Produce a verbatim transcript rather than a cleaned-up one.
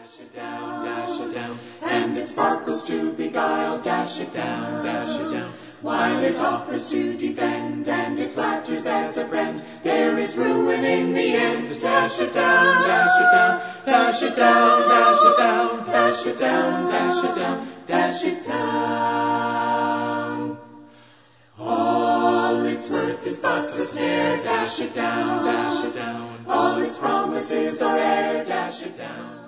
Dash it down, dash it down, and it sparkles to beguile. Dash it down, dash it down, while it offers to defend, and it flatters as a friend. There is ruin in the end. Dash it down, dash it down, dash it down, dash it down, dash it down, dash it down, dash it down. All its worth is but a snare. Dash it down, dash it down, all its promises are air. Dash it down.